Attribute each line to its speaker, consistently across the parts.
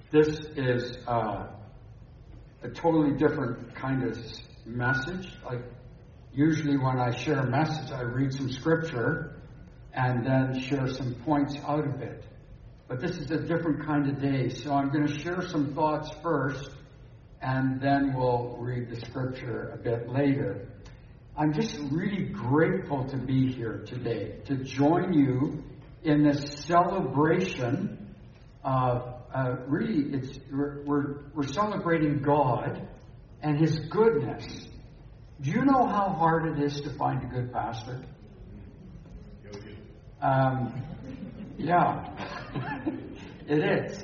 Speaker 1: This is a totally different kind of message. Like usually when I share a message, I read some scripture and then share some points out of it. But this is a different kind of day, so I'm going to share some thoughts first, and then we'll read the scripture a bit later. I'm just really grateful to be here today, to join you in this celebration of we're celebrating God and His goodness. Do you know how hard it is to find a good pastor? Yeah, it is.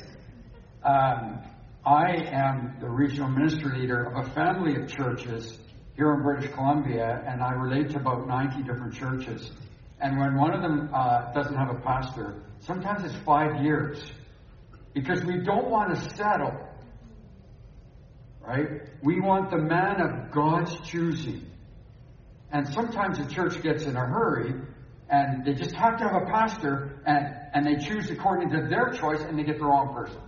Speaker 1: I am the regional ministry leader of a family of churches here in British Columbia, and I relate to about 90 different churches. And when one of them doesn't have a pastor, sometimes it's 5 years. Because we don't want to settle, right? We want the man of God's choosing. And sometimes the church gets in a hurry, and they just have to have a pastor, and they choose according to their choice, and they get the wrong person.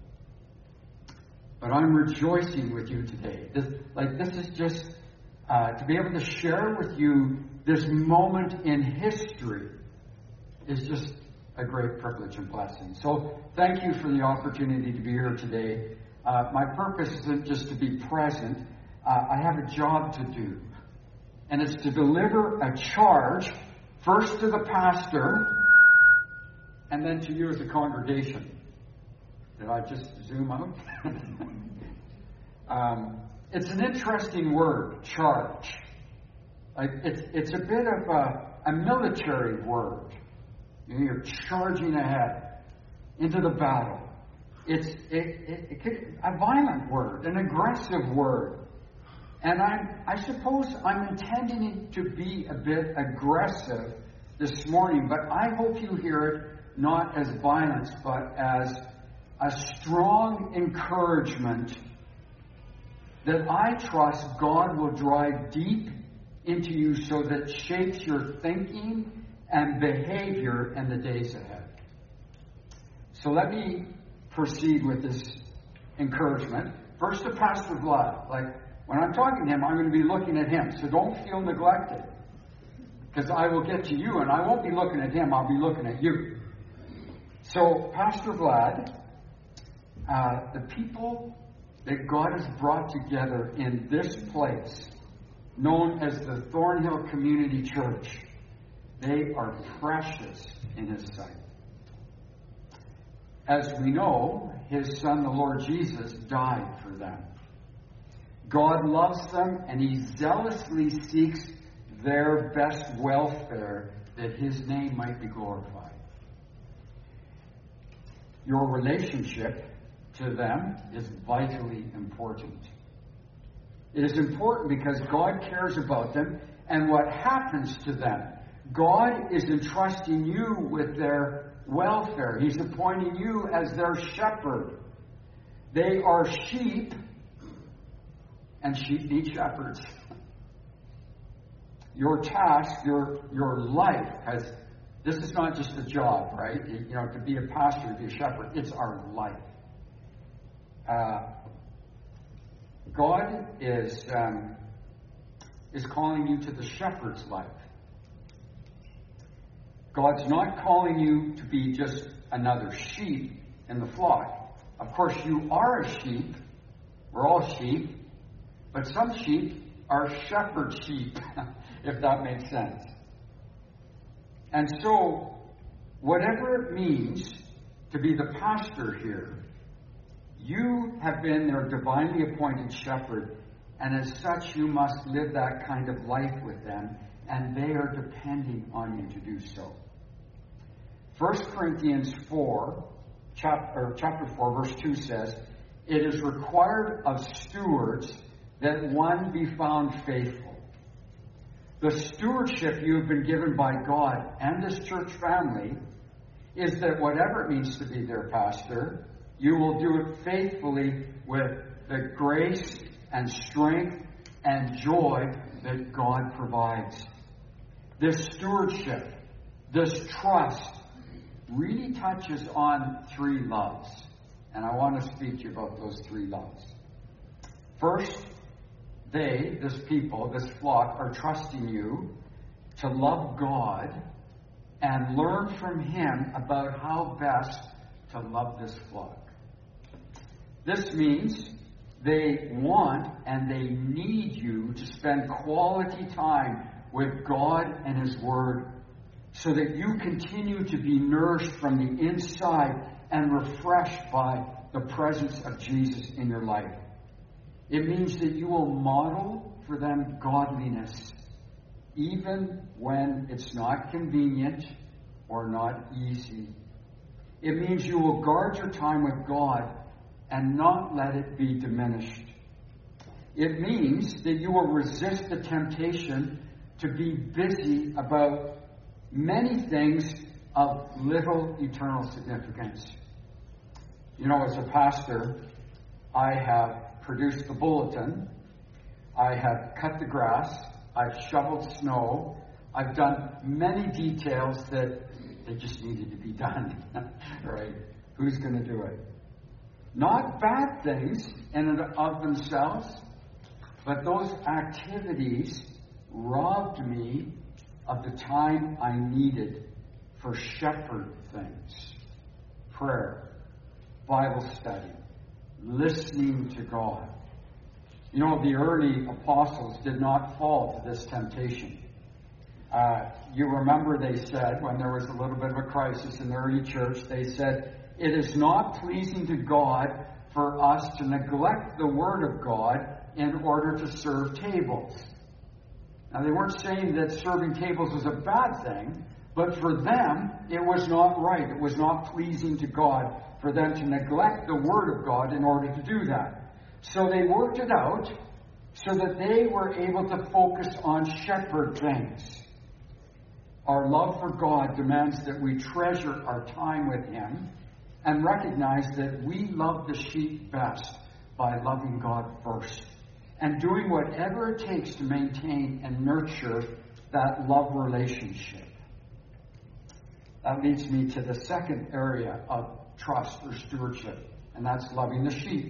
Speaker 1: But I'm rejoicing with you today. This is just to be able to share with you this moment in history is just a great privilege and blessing. So thank you for the opportunity to be here today. My purpose isn't just to be present. I have a job to do. And it's to deliver a charge first to the pastor and then to you as a congregation. Did I just zoom out? It's an interesting word, charge. It's a bit of a military word. You're charging ahead into the battle. It's a violent word, an aggressive word. And I suppose I'm intending it to be a bit aggressive this morning, but I hope you hear it not as violence, but as a strong encouragement that I trust God will drive deep into you so that it shapes your thinking and behavior in the days ahead. So let me proceed with this encouragement. First to Pastor Vlad. When I'm talking to him, I'm going to be looking at him. So don't feel neglected. Because I will get to you and I won't be looking at him, I'll be looking at you. So Pastor Vlad, the people that God has brought together in this place, known as the Thornhill Community Church, they are precious in His sight. As we know, His Son, the Lord Jesus, died for them. God loves them, and He zealously seeks their best welfare, that His name might be glorified. Your relationship to them is vitally important. It is important because God cares about them and what happens to them. God is entrusting you with their welfare. He's appointing you as their shepherd. They are sheep, and sheep need shepherds. Your task, your life this is not just a job, right? To be a pastor, to be a shepherd, it's our life. God is calling you to the shepherd's life. God's not calling you to be just another sheep in the flock. Of course, you are a sheep. We're all sheep. But some sheep are shepherd sheep, if that makes sense. And so, whatever it means to be the pastor here, you have been their divinely appointed shepherd, and as such you must live that kind of life with them, and they are depending on you to do so. 1 Corinthians 4, chapter 4, verse 2 says, "It is required of stewards that one be found faithful." The stewardship you have been given by God and this church family is that whatever it means to be their pastor, you will do it faithfully with the grace and strength and joy that God provides. This stewardship, this trust, really touches on three loves. And I want to speak to you about those three loves. First, this people, this flock, are trusting you to love God and learn from Him about how best to love this flock. This means they want and they need you to spend quality time with God and His Word so that you continue to be nourished from the inside and refreshed by the presence of Jesus in your life. It means that you will model for them godliness, even when it's not convenient or not easy. It means you will guard your time with God and not let it be diminished. It means that you will resist the temptation to be busy about many things of little eternal significance. You know, as a pastor, I have produced the bulletin, I have cut the grass, I've shoveled snow, I've done many details that they just needed to be done. Right? Who's going to do it? Not bad things in and of themselves, but those activities robbed me of the time I needed for shepherd things. Prayer, Bible study, listening to God. You know, the early apostles did not fall to this temptation. You remember they said, when there was a little bit of a crisis in the early church, they said, "It is not pleasing to God for us to neglect the Word of God in order to serve tables." Now, they weren't saying that serving tables was a bad thing, but for them, it was not right. It was not pleasing to God for them to neglect the Word of God in order to do that. So they worked it out so that they were able to focus on shepherd things. Our love for God demands that we treasure our time with Him and recognize that we love the sheep best by loving God first and doing whatever it takes to maintain and nurture that love relationship. That leads me to the second area of trust or stewardship, and that's loving the sheep.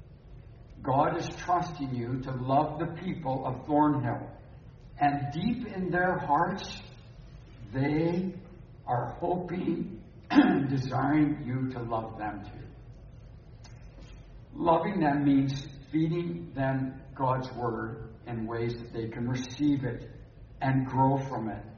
Speaker 1: God is trusting you to love the people of Thornhill, and deep in their hearts, they are hoping and desiring you to love them too. Loving them means feeding them God's Word in ways that they can receive it and grow from it.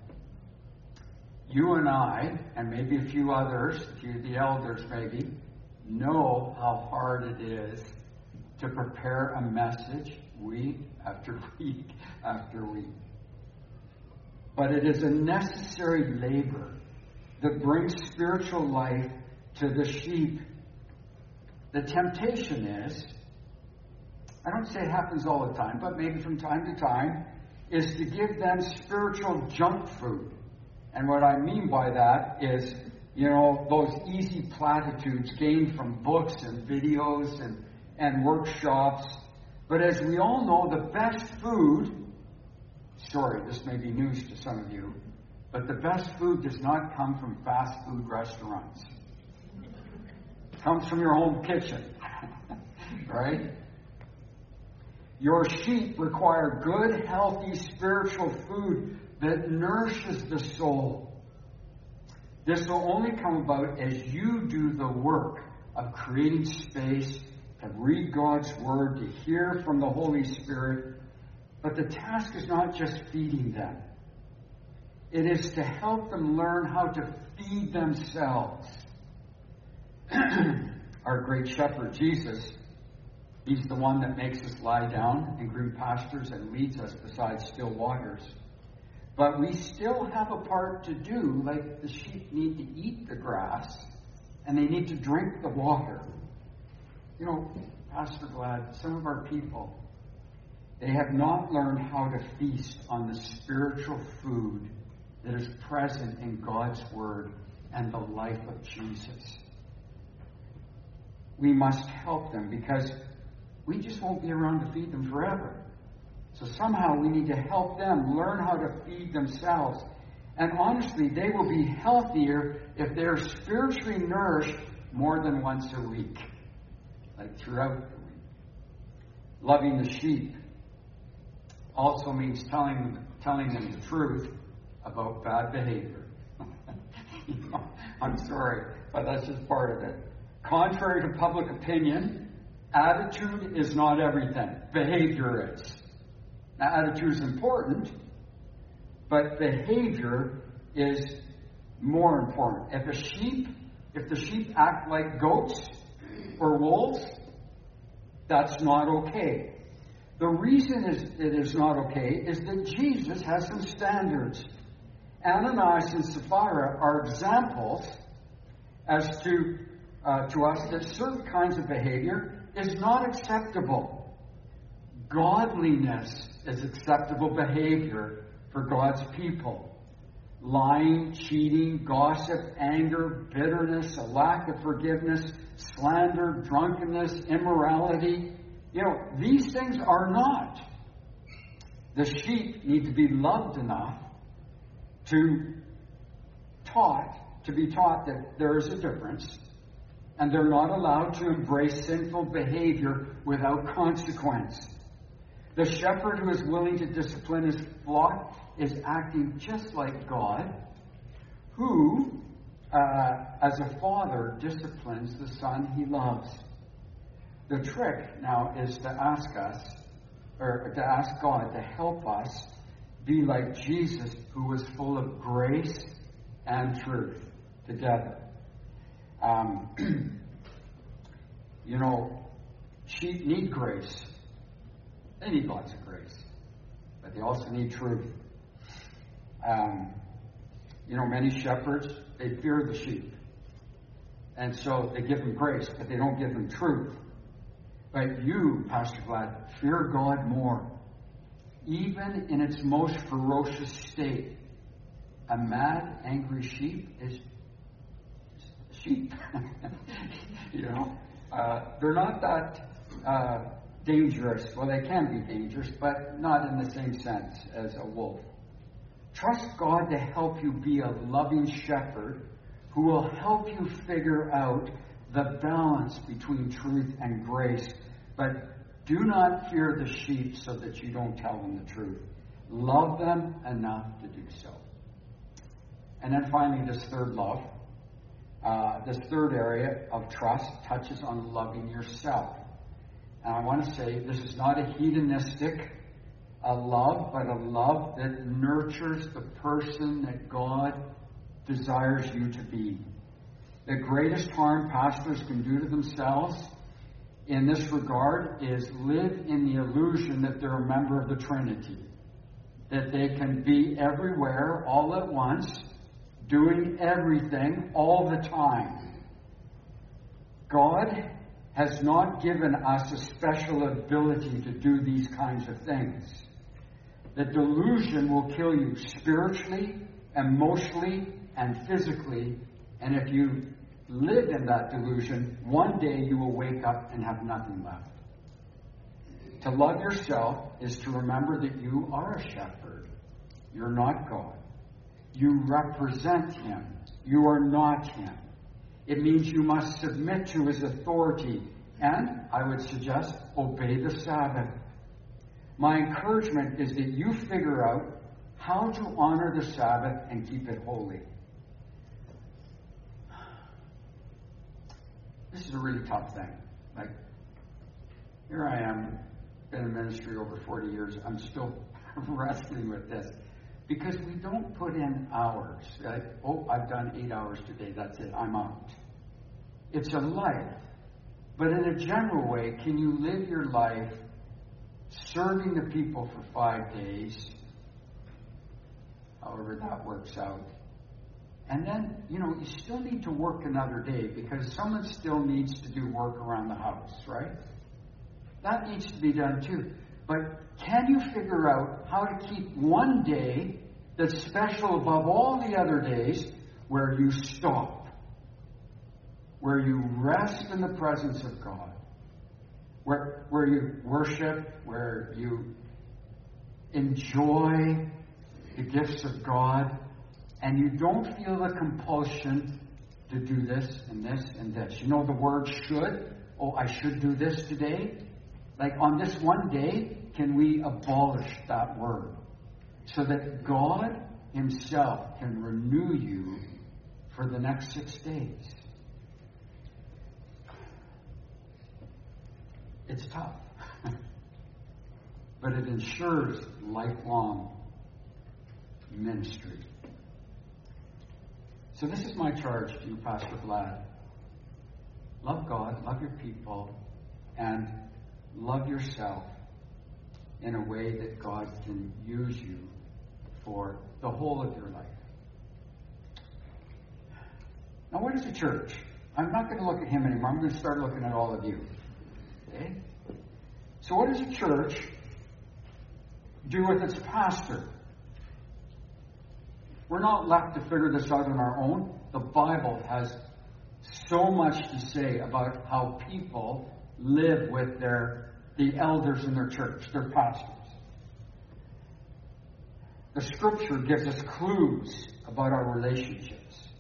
Speaker 1: You and I, and maybe a few others, a few of the elders maybe, know how hard it is to prepare a message week after week after week. But it is a necessary labor that brings spiritual life to the sheep. The temptation is, I don't say it happens all the time, but maybe from time to time, is to give them spiritual junk food. And what I mean by that is, those easy platitudes gained from books and videos and workshops. But as we all know, the best food, sorry, this may be news to some of you, but the best food does not come from fast food restaurants. It comes from your home kitchen, right? Your sheep require good, healthy, spiritual food that nourishes the soul. This will only come about as you do the work of creating space to read God's Word, to hear from the Holy Spirit. But the task is not just feeding them. It is to help them learn how to feed themselves. Our great shepherd, Jesus, He's the one that makes us lie down in green pastures and leads us beside still waters. But we still have a part to do, like the sheep need to eat the grass and they need to drink the water. Pastor Vlad, some of our people, they have not learned how to feast on the spiritual food that is present in God's Word and the life of Jesus. We must help them because we just won't be around to feed them forever. So somehow we need to help them learn how to feed themselves. And honestly, they will be healthier if they are spiritually nourished more than once a week. throughout the week. Loving the sheep also means telling them the truth about bad behavior. I'm sorry, but that's just part of it. Contrary to public opinion, attitude is not everything. Behavior is. Now, attitude is important, but behavior is more important. If the sheep act like goats or wolves, that's not okay. The reason it is not okay is that Jesus has some standards. Ananias and Sapphira are examples as to us that certain kinds of behavior is not acceptable. Godliness is acceptable behavior for God's people. Lying, cheating, gossip, anger, bitterness, a lack of forgiveness, slander, drunkenness, immorality. These things are not. The sheep need to be loved enough to be taught that there is a difference, and they're not allowed to embrace sinful behavior without consequence. The shepherd who is willing to discipline his flock is acting just like God, who, as a father, disciplines the son he loves. The trick now is to ask God to help us be like Jesus, who was full of grace and truth together. Sheep need grace. They need lots of grace, but they also need truth. Many shepherds, they fear the sheep, and so they give them grace, but they don't give them truth. But you, Pastor Vlad, fear God more. Even in its most ferocious state, a mad, angry sheep is sheep. They're not that dangerous. Well, they can be dangerous, but not in the same sense as a wolf. Trust God to help you be a loving shepherd who will help you figure out the balance between truth and grace. But do not fear the sheep so that you don't tell them the truth. Love them enough to do so. And then finally, this third love. This third area of trust touches on loving yourself. And I want to say this is not a hedonistic love, but a love that nurtures the person that God desires you to be. The greatest harm pastors can do to themselves in this regard is live in the illusion that they're a member of the Trinity. That they can be everywhere all at once, doing everything all the time. God has not given us a special ability to do these kinds of things. The delusion will kill you spiritually, emotionally, and physically. And if you live in that delusion, one day you will wake up and have nothing left. To love yourself is to remember that you are a shepherd. You're not God. You represent Him. You are not Him. It means you must submit to His authority and, I would suggest, obey the Sabbath. My encouragement is that you figure out how to honor the Sabbath and keep it holy. This is a really tough thing. Like, here I am, been in ministry over 40 years. I'm still wrestling with this. Because we don't put in hours. Like, I've done 8 hours today. That's it. I'm out. It's a life. But in a general way, can you live your life serving the people for 5 days? However that works out. And then, you still need to work another day because someone still needs to do work around the house, right? That needs to be done too. But can you figure out how to keep one day that's special above all the other days where you stop, where you rest in the presence of God, where you worship, where you enjoy the gifts of God, and you don't feel the compulsion to do this and this and this. The word should oh, I should do this today? Like on this one day, can we abolish that word so that God Himself can renew you for the next 6 days? It's tough, but it ensures lifelong ministry. So this is my charge to you, Pastor Vlad. Love God, love your people, and love yourself in a way that God can use you for the whole of your life. Now, what is a church? I'm not going to look at him anymore. I'm going to start looking at all of you. Okay? So what does a church do with its pastor? We're not left to figure this out on our own. The Bible has so much to say about how people live with the elders in their church, their pastors. The Scripture gives us clues about our relationships.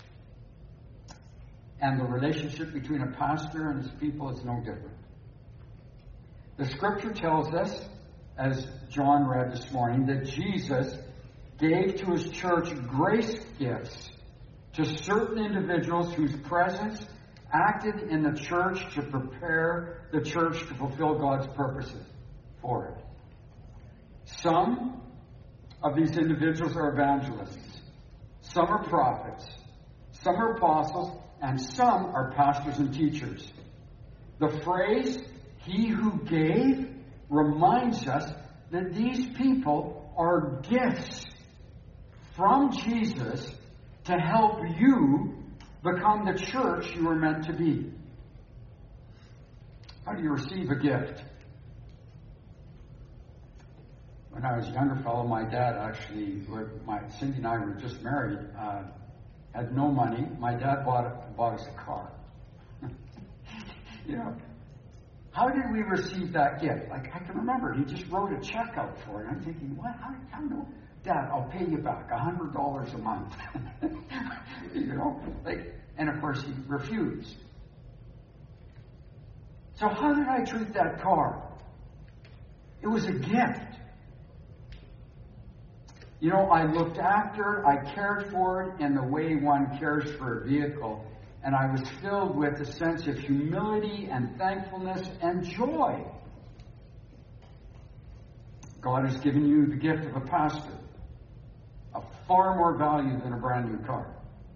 Speaker 1: And the relationship between a pastor and his people is no different. The Scripture tells us, as John read this morning, that Jesus gave to His church grace gifts to certain individuals whose presence acted in the church to prepare the church to fulfill God's purposes for it. Some of these individuals are evangelists. Some are prophets. Some are apostles. And some are pastors and teachers. The phrase, "He who gave," reminds us that these people are gifts from Jesus to help you become the church you were meant to be. How do you receive a gift? When I was a younger fellow, my dad actually, Cindy and I were just married, had no money. My dad bought us a car. How did we receive that gift? Like, I can remember, he just wrote a check out for it. I'm thinking, what? How no? Dad, I'll pay you back $100 a month. And of course he refused. So how did I treat that car? It was a gift. I looked after, I cared for it in the way one cares for a vehicle, and I was filled with a sense of humility and thankfulness and joy. God has given you the gift of a pastor, of far more value than a brand new car.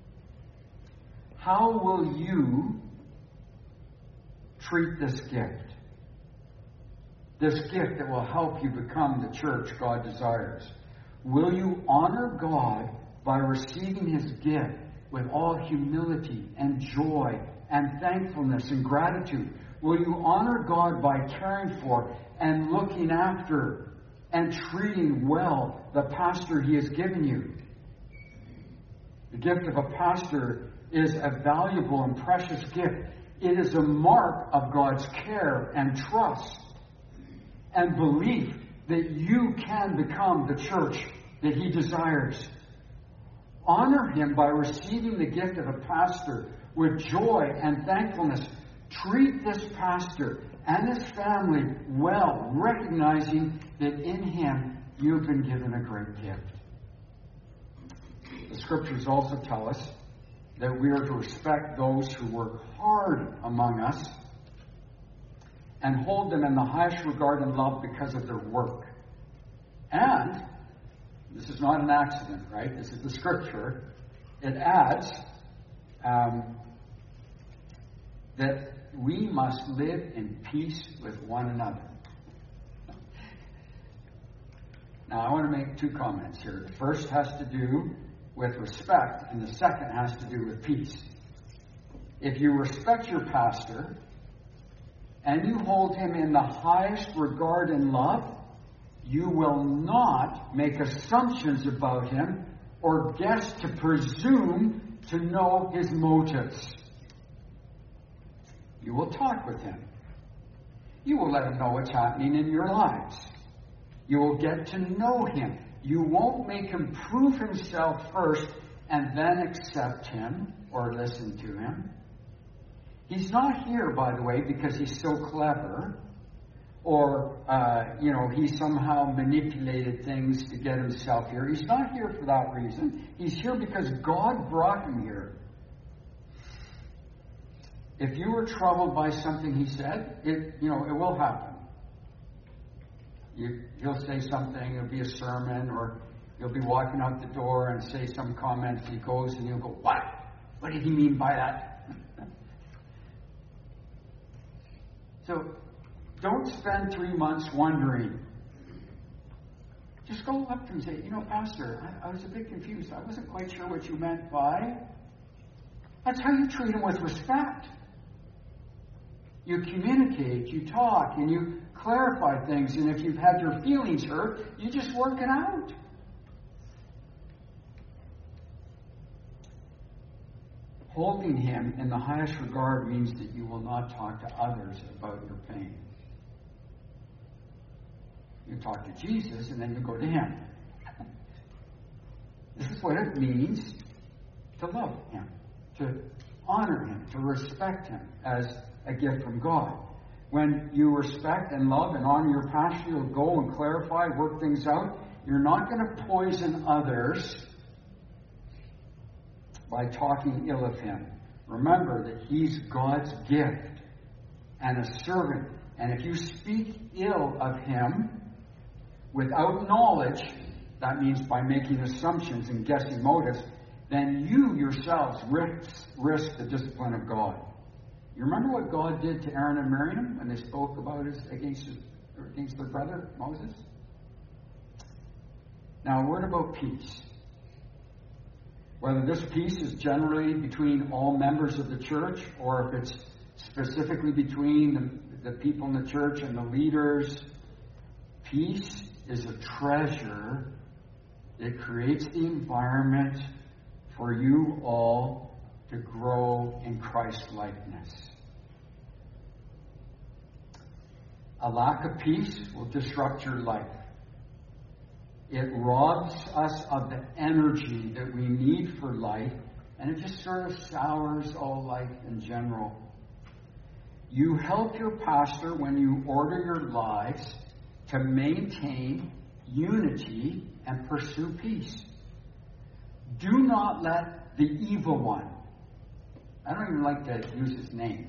Speaker 1: How will you treat this gift? This gift that will help you become the church God desires. Will you honor God by receiving His gift with all humility and joy and thankfulness and gratitude? Will you honor God by caring for and looking after and treating well the pastor He has given you? The gift of a pastor is a valuable and precious gift. It is a mark of God's care and trust and belief that you can become the church that He desires. Honor Him by receiving the gift of a pastor with joy and thankfulness. Treat this pastor and his family well, recognizing that in him you've been given a great gift. The Scriptures also tell us that we are to respect those who work hard among us and hold them in the highest regard and love because of their work. And this is not an accident, right? This is the Scripture. It adds that we must live in peace with one another. Now, I want to make two comments here. The first has to do with respect, and the second has to do with peace. If you respect your pastor and you hold him in the highest regard and love, you will not make assumptions about him or guess to presume to know his motives. You will talk with him. You will let him know what's happening in your lives. You will get to know him. You won't make him prove himself first and then accept him or listen to him. He's not here, by the way, because he's so clever, or, he somehow manipulated things to get himself here. He's not here for that reason. He's here because God brought him here. If you were troubled by something he said, it will happen. He'll say something, it'll be a sermon, or he'll be walking out the door and say some comments. He goes and he'll go, "What? What did he mean by that?" So, don't spend 3 months wondering. Just go up to him and say, "Pastor, I was a bit confused. I wasn't quite sure what you meant by..." That's how you treat him, with respect. You communicate, you talk, and you clarify things. And if you've had your feelings hurt, you just work it out. Holding him in the highest regard means that you will not talk to others about your pain. You talk to Jesus, and then you go to him. This is what it means to love him, to honor him, to respect him as a gift from God. When you respect and love and honor your pastor, you'll go and clarify, work things out. You're not going to poison others by talking ill of him. Remember that he's God's gift and a servant. And if you speak ill of him without knowledge, that means by making assumptions and guessing motives, then you yourselves risk the discipline of God. You remember what God did to Aaron and Miriam when they spoke about against their brother Moses? Now, a word about peace. Whether this peace is generally between all members of the church, or if it's specifically between the people in the church and the leaders, peace is a treasure. It creates the environment for you all to grow in Christ-likeness. A lack of peace will disrupt your life. It robs us of the energy that we need for life, and it just sort of sours all life in general. You help your pastor when you order your lives to maintain unity and pursue peace. Do not let the evil one, I don't even like to use his name.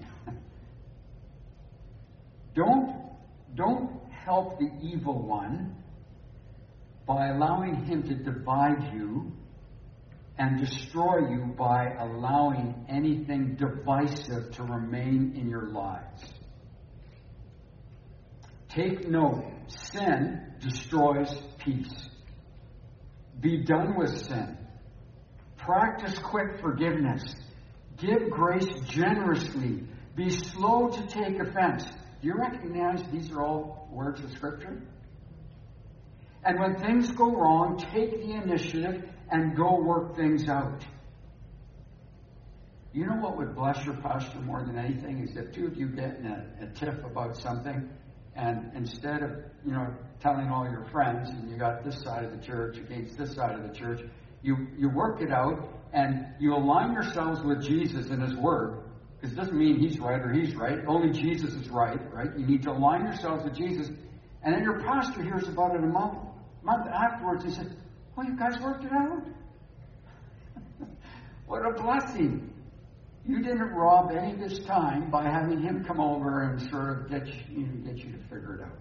Speaker 1: Don't help the evil one by allowing him to divide you and destroy you by allowing anything divisive to remain in your lives. Take note, sin destroys peace. Be done with sin. Practice quick forgiveness. Give grace generously. Be slow to take offense. Do you recognize these are all words of Scripture? And when things go wrong, take the initiative and go work things out. You know what would bless your pastor more than anything is if two of you get in a tiff about something, and instead of, telling all your friends, and you got this side of the church against this side of the church, you work it out, and you align yourselves with Jesus and His Word, because it doesn't mean He's right or He's right. Only Jesus is right? You need to align yourselves with Jesus. And then your pastor hears about it a month afterwards. He says, "Oh, you guys worked it out? What a blessing. You didn't rob any of his time by having him come over and sort of get you to figure it out."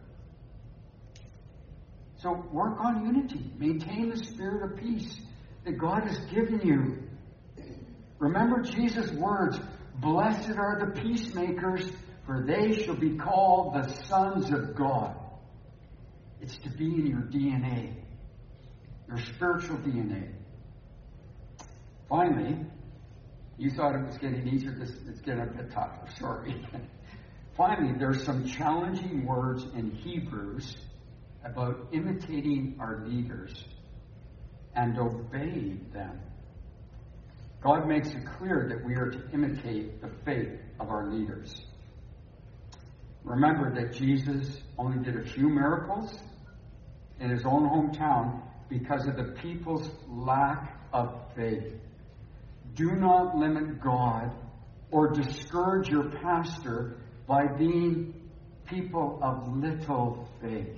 Speaker 1: So work on unity. Maintain the spirit of peace that God has given you. Remember Jesus' words, "Blessed are the peacemakers, for they shall be called the sons of God." It's to be in your DNA, your spiritual DNA. Finally, you thought it was getting easier. It's getting a bit tougher. Sorry. Finally, there's some challenging words in Hebrews about imitating our leaders and obeying them. God makes it clear that we are to imitate the faith of our leaders. Remember that Jesus only did a few miracles in His own hometown because of the people's lack of faith. Do not limit God or discourage your pastor by being people of little faith.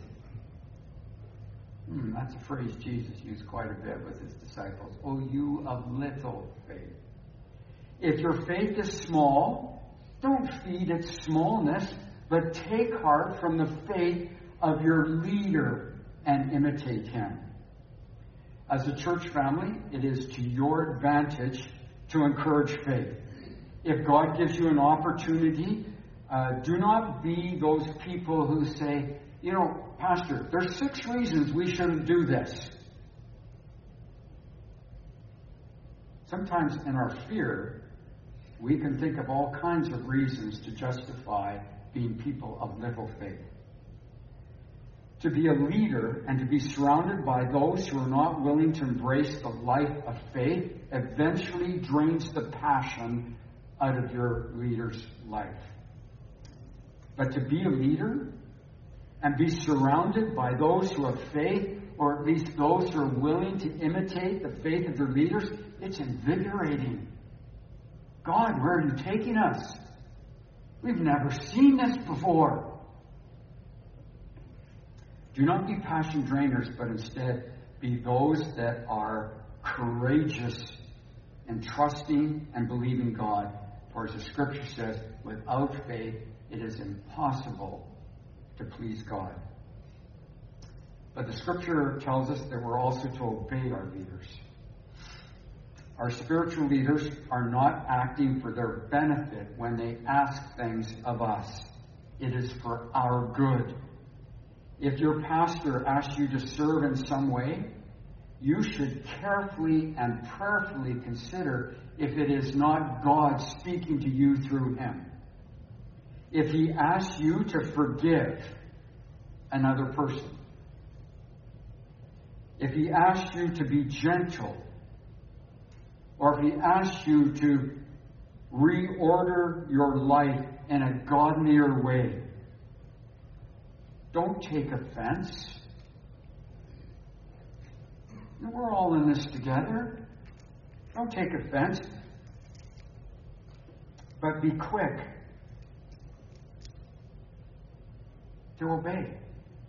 Speaker 1: That's a phrase Jesus used quite a bit with his disciples. Oh, you of little faith. If your faith is small, don't feed its smallness, but take heart from the faith of your leader and imitate him. As a church family, it is to your advantage to encourage faith. If God gives you an opportunity, do not be those people who say, Pastor, there's 6 reasons we shouldn't do this. Sometimes in our fear, we can think of all kinds of reasons to justify being people of little faith. To be a leader and to be surrounded by those who are not willing to embrace the life of faith eventually drains the passion out of your leader's life. But to be a leader and be surrounded by those who have faith, or at least those who are willing to imitate the faith of their leaders, it's invigorating. God, where are you taking us? We've never seen this before. Do not be passion drainers, but instead be those that are courageous in trusting and believing God. For as the Scripture says, without faith it is impossible to please God. But the Scripture tells us that we're also to obey our leaders. Our spiritual leaders are not acting for their benefit when they ask things of us. It is for our good. If your pastor asks you to serve in some way, you should carefully and prayerfully consider if it is not God speaking to you through him. If he asks you to forgive another person, if he asks you to be gentle, or if he asks you to reorder your life in a godlier way, don't take offense. We're all in this together. Don't take offense. But be quick to obey.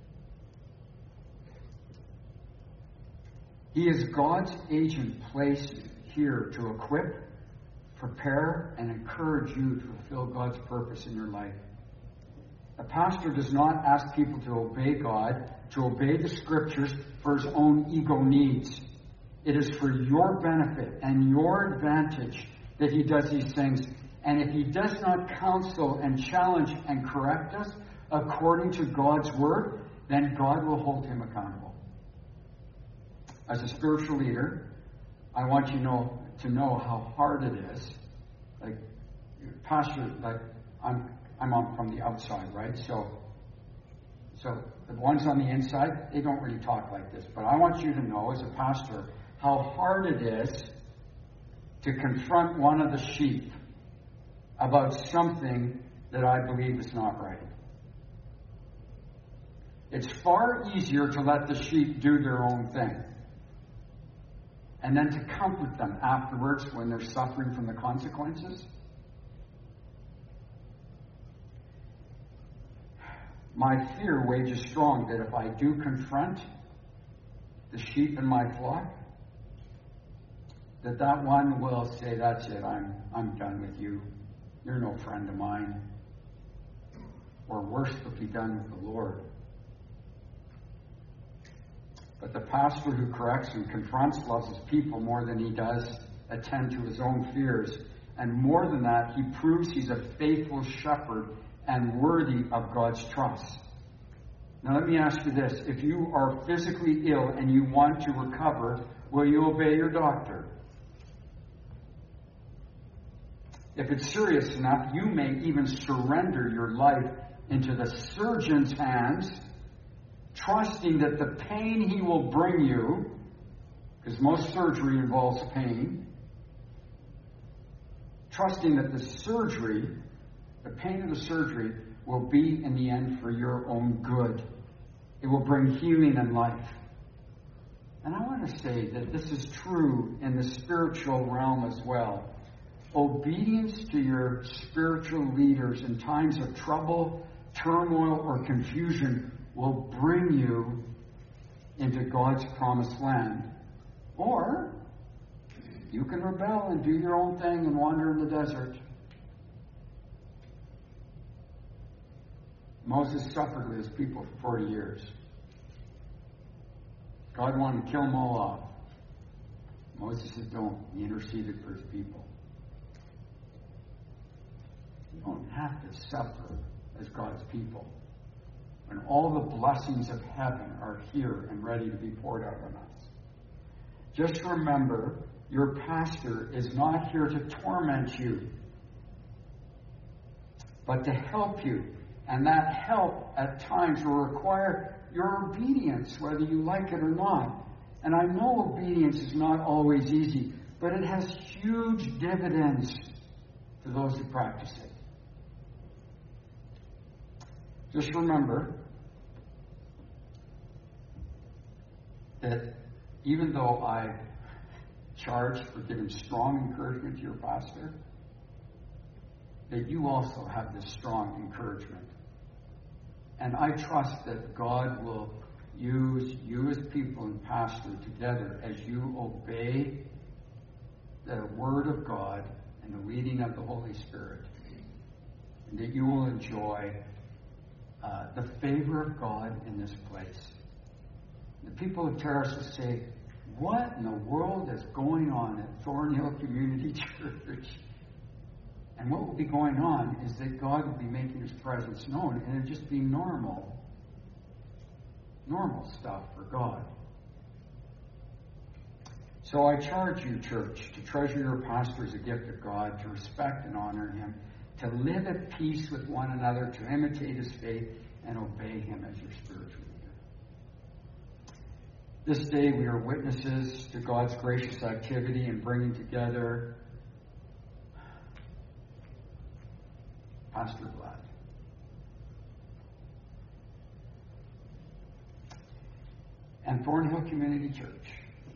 Speaker 1: He is God's agent placed here to equip, prepare, and encourage you to fulfill God's purpose in your life. A pastor does not ask people to obey God, to obey the Scriptures for his own ego needs. It is for your benefit and your advantage that he does these things. And if he does not counsel and challenge and correct us according to God's Word, then God will hold him accountable. As a spiritual leader, I want you to know how hard it is. Like, pastor, I'm on from the outside, right? So the ones on the inside, they don't really talk like this. But I want you to know, as a pastor, how hard it is to confront one of the sheep about something that I believe is not right. It's far easier to let the sheep do their own thing, and then to comfort them afterwards when they're suffering from the consequences. My fear wages strong that if I do confront the sheep in my flock, that one will say, that's it, I'm done with you. You're no friend of mine. Or worse, will be done with the Lord. But the pastor who corrects and confronts loves his people more than he does attend to his own fears. And more than that, he proves he's a faithful shepherd and worthy of God's trust. Now let me ask you this. If you are physically ill and you want to recover, will you obey your doctor? If it's serious enough, you may even surrender your life into the surgeon's hands, trusting that the pain he will bring you, because most surgery involves pain, trusting that the pain of the surgery will be in the end for your own good. It will bring healing and life. And I want to say that this is true in the spiritual realm as well. Obedience to your spiritual leaders in times of trouble, turmoil, or confusion will bring you into God's promised land. Or you can rebel and do your own thing and wander in the desert. Moses suffered with his people for 40 years. God wanted to kill them all off. Moses said, don't. He interceded for his people. You don't have to suffer as God's people when all the blessings of heaven are here and ready to be poured out on us. Just remember, your pastor is not here to torment you, but to help you. And that help at times will require your obedience, whether you like it or not. And I know obedience is not always easy, but it has huge dividends to those who practice it. Just remember that even though I charge for giving strong encouragement to your pastor, that you also have this strong encouragement. And I trust that God will use you as people and pastor together as you obey the Word of God and the leading of the Holy Spirit. And that you will enjoy the favor of God in this place. The people of Terrace will say, what in the world is going on at Thornhill Community Church? And what will be going on is that God will be making His presence known, and it'll just be normal stuff for God. So I charge you, church, to treasure your pastor as a gift of God, to respect and honor him, to live at peace with one another, to imitate his faith, and obey him as your spiritual leader. This day we are witnesses to God's gracious activity in bringing together Pastor Vlad. And Thornhill Community Church.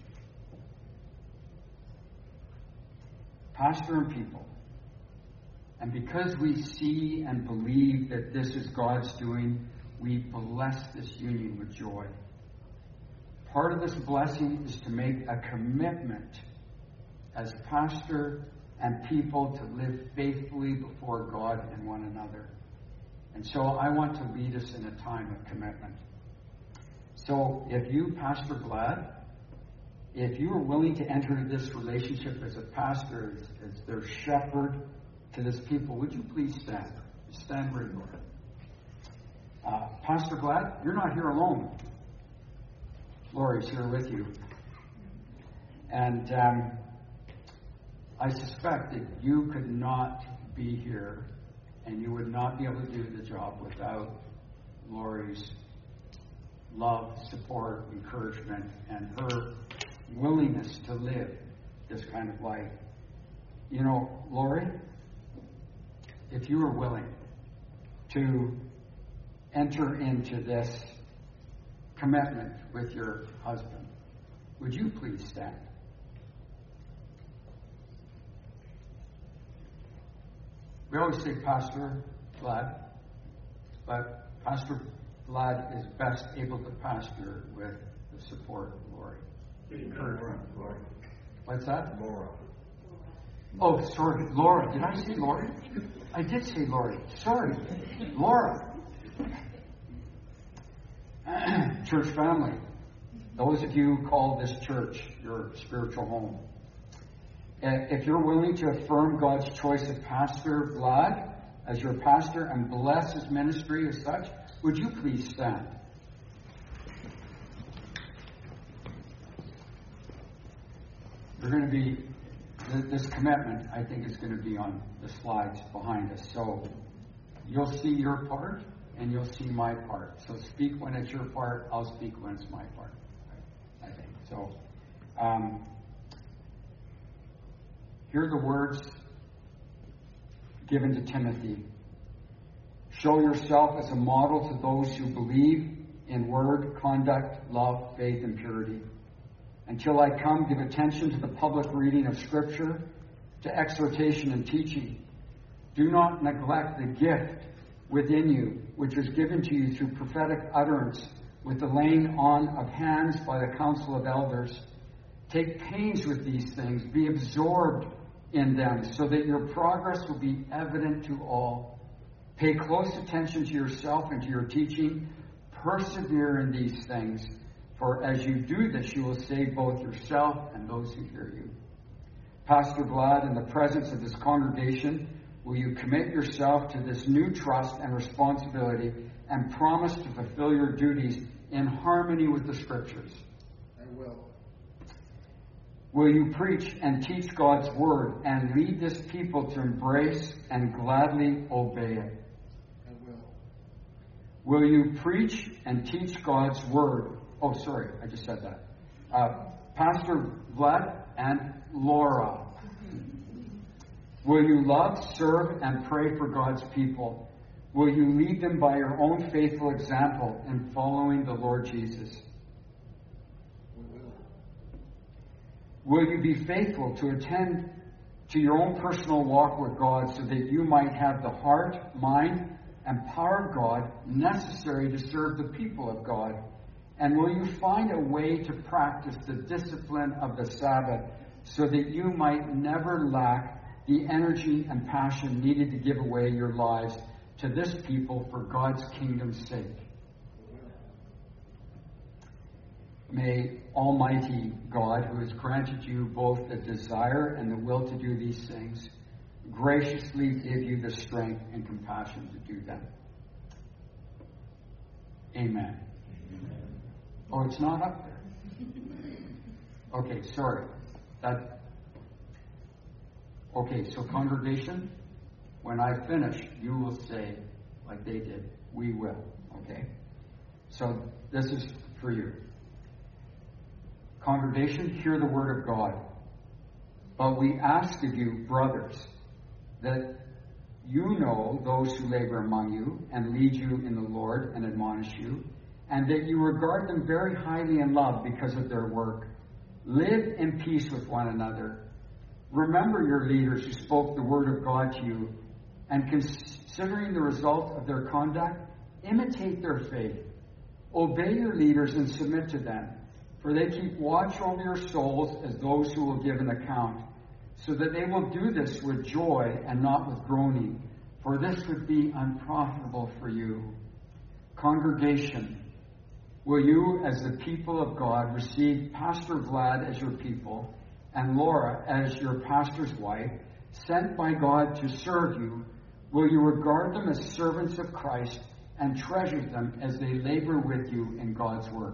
Speaker 1: Pastor and people. And because we see and believe that this is God's doing, we bless this union with joy. Part of this blessing is to make a commitment as pastor and people to live faithfully before God and one another. And so I want to lead us in a time of commitment. So if you, Pastor Vlad, if you are willing to enter into this relationship as a pastor, as their shepherd to this people, would you please stand? Stand where you are. Pastor Vlad, you're not here alone. Lori's here with you. And I suspect that you could not be here and you would not be able to do the job without Lori's love, support, encouragement, and her willingness to live this kind of life. You know, Lori, if you are willing to enter into this commitment with your husband, would you please stand? We always say Pastor Vlad, but Pastor Vlad is best able to pastor with the support of Lori.
Speaker 2: Laura.
Speaker 1: What's that?
Speaker 2: Laura.
Speaker 1: Oh, sorry, Laura. Did I say Lori? I did say Lori. Sorry, Laura. Church family, those of you who call this church your spiritual home, if you're willing to affirm God's choice of Pastor Vlad as your pastor and bless his ministry as such, would you please stand? We're going to be, this commitment, I think, is going to be on the slides behind us. So you'll see your part and you'll see my part. So speak when it's your part, I'll speak when it's my part, I think. So here are the words given to Timothy. Show yourself as a model to those who believe in word, conduct, love, faith, and purity. Until I come, give attention to the public reading of Scripture, to exhortation and teaching. Do not neglect the gift within you, which was given to you through prophetic utterance, with the laying on of hands by the council of elders. Take pains with these things. Be absorbed in them, so that your progress will be evident to all. Pay close attention to yourself and to your teaching. Persevere in these things, for as you do this, you will save both yourself and those who hear you. Pastor Vlad, in the presence of this congregation, will you commit yourself to this new trust and responsibility and promise to fulfill your duties in harmony with the Scriptures?
Speaker 2: I will.
Speaker 1: Will you preach and teach God's Word and lead this people to embrace and gladly obey it?
Speaker 2: I will.
Speaker 1: Will you preach and teach God's Word? Oh, sorry, I just said that. Pastor Vlad and Laura. Will you love, serve, and pray for God's people? Will you lead them by your own faithful example in following the Lord Jesus?
Speaker 2: We will.
Speaker 1: Will you be faithful to attend to your own personal walk with God so that you might have the heart, mind, and power of God necessary to serve the people of God? And will you find a way to practice the discipline of the Sabbath so that you might never lack the energy and passion needed to give away your lives to this people for God's kingdom's sake? May Almighty God, who has granted you both the desire and the will to do these things, graciously give you the strength and compassion to do them. Amen. Oh, it's not up there. Okay, sorry. Okay, so congregation, when I finish, you will say, like they did, we will. Okay? So this is for you. Congregation, hear the word of God. But we ask of you, brothers, that you know those who labor among you and lead you in the Lord and admonish you, and that you regard them very highly in love because of their work. Live in peace with one another. Remember your leaders who spoke the word of God to you, and considering the result of their conduct, imitate their faith. Obey your leaders and submit to them, for they keep watch over your souls as those who will give an account, so that they will do this with joy and not with groaning, for this would be unprofitable for you. Congregation, will you, as the people of God, receive Pastor Vlad as your people, and Laura as your pastor's wife, sent by God to serve you? Will you regard them as servants of Christ and treasure them as they labor with you in God's work?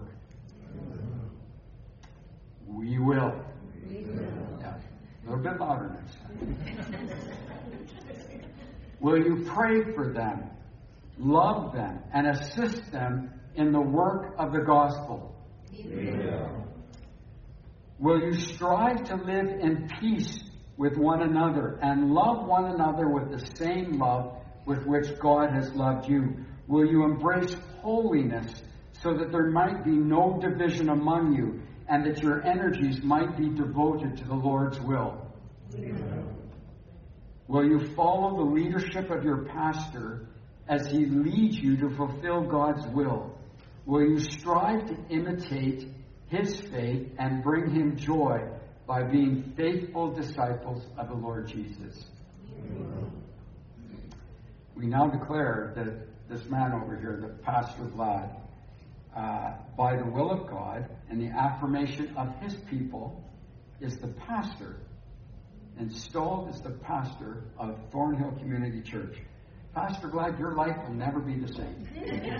Speaker 1: We will. Yeah. A little bit louder next time. Will you pray for them, love them, and assist them in the work of the gospel? Yeah. Will you strive to live in peace with one another and love one another with the same love with which God has loved you? Will you embrace holiness so that there might be no division among you and that your energies might be devoted to the Lord's will? Yeah. Will you follow the leadership of your pastor as he leads you to fulfill God's will? Will you strive to imitate his faith and bring him joy by being faithful disciples of the Lord Jesus? Amen. We now declare that this man over here, the Pastor Vlad, by the will of God and the affirmation of his people, is the pastor, installed as the pastor of Thornhill Community Church. Pastor Vlad, your life will never be the same.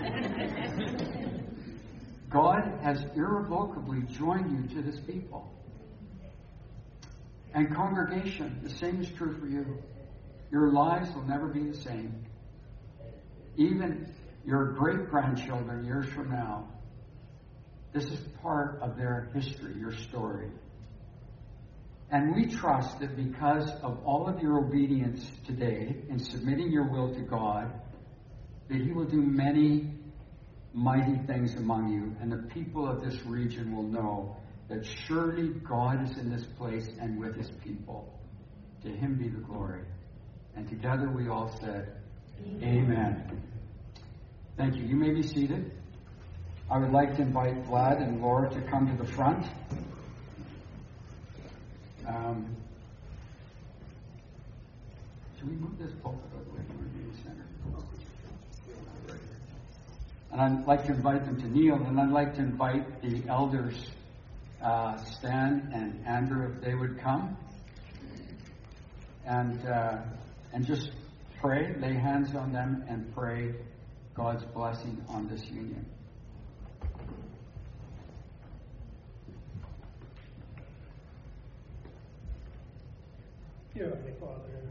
Speaker 1: God has irrevocably joined you to this people. And congregation, the same is true for you. Your lives will never be the same. Even your great-grandchildren years from now, this is part of their history, your story. And we trust that because of all of your obedience today in submitting your will to God, that he will do many mighty things among you, and the people of this region will know that surely God is in this place and with his people. To him be the glory. And together we all said, Amen. Thank you. You may be seated. I would like to invite Vlad and Laura to come to the front. Should we move this pulpit out of the way? In the center. And I'd like to invite them to kneel, and I'd like to invite the elders, Stan and Andrew, if they would come. And just pray, lay hands on them, and pray God's blessing on this union.
Speaker 3: Dear Heavenly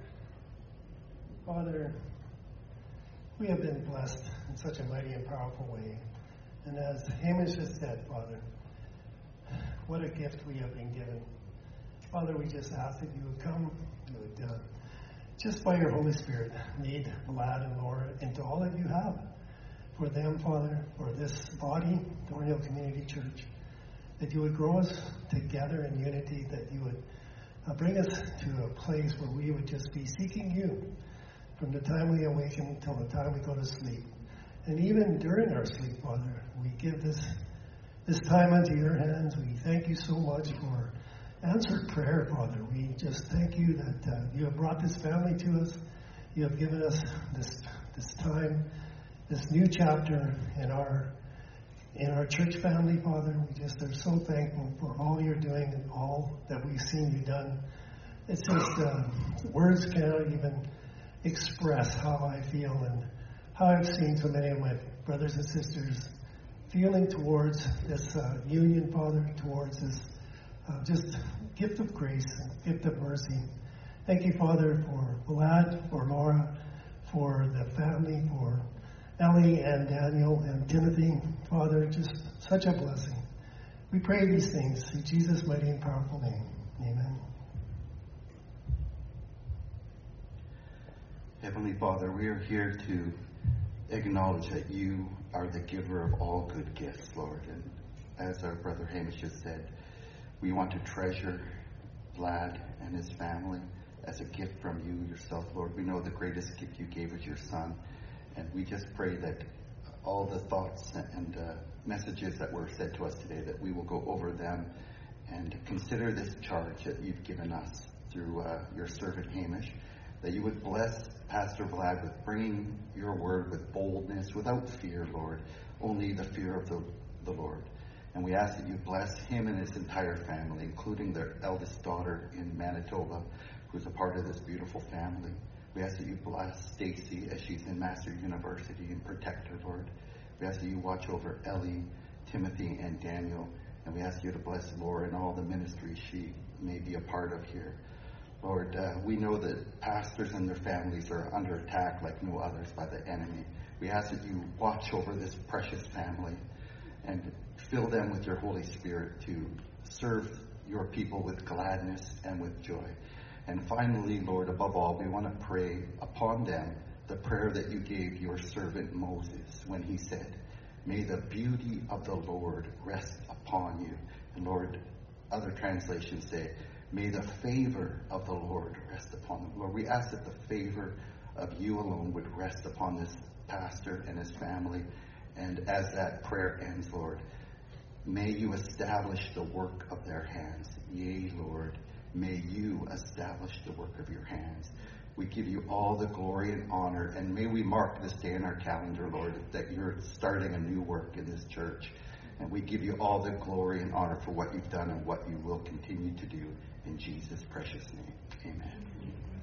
Speaker 3: Father, we have been blessed in such a mighty and powerful way. And as Hamish has said, Father, what a gift we have been given. Father, we just ask that you would come, you would, just by your Holy Spirit, lead Vlad and Laura into all that you have for them, Father, for this body, Thornhill Community Church, that you would grow us together in unity, that you would bring us to a place where we would just be seeking you from the time we awaken till the time we go to sleep. And even during our sleep, Father, we give this time into your hands. We thank you so much for answered prayer, Father. We just thank you that you have brought this family to us. You have given us this time, this new chapter in our church family, Father. We just are so thankful for all you're doing and all that we've seen you done. It's just words cannot even express how I feel and how I've seen so many of my brothers and sisters feeling towards this union, Father, towards this just gift of grace and gift of mercy. Thank you, Father, for Vlad, for Laura, for the family, for Ellie and Daniel and Timothy. Father, just such a blessing. We pray these things in Jesus' mighty and powerful name. Amen.
Speaker 4: Heavenly Father, we are here to acknowledge that you are the giver of all good gifts, Lord. And as our brother Hamish has said, we want to treasure Vlad and his family as a gift from you yourself, Lord. We know the greatest gift you gave is your son. And we just pray that all the thoughts and messages that were said to us today, that we will go over them and consider this charge that you've given us through your servant Hamish, that you would bless Pastor Vlad with bringing your word with boldness, without fear, Lord, only the fear of the Lord. And we ask that you bless him and his entire family, including their eldest daughter in Manitoba, who's a part of this beautiful family. We ask that you bless Stacy as she's in Master University and protect her, Lord. We ask that you watch over Ellie, Timothy, and Daniel. And we ask you to bless Laura and all the ministries she may be a part of here. Lord, we know that pastors and their families are under attack like no others by the enemy. We ask that you watch over this precious family and fill them with your Holy Spirit to serve your people with gladness and with joy. And finally, Lord, above all, we want to pray upon them the prayer that you gave your servant Moses when he said, "May the beauty of the Lord rest upon you." And Lord, other translations say, "May the favor of the Lord rest upon them." Lord, we ask that the favor of you alone would rest upon this pastor and his family. And as that prayer ends, Lord, may you establish the work of their hands. Yea, Lord, may you establish the work of your hands. We give you all the glory and honor, and may we mark this day in our calendar, Lord, that you're starting a new work in this church. And we give you all the glory and honor for what you've done and what you will continue to do. In Jesus' precious name, amen.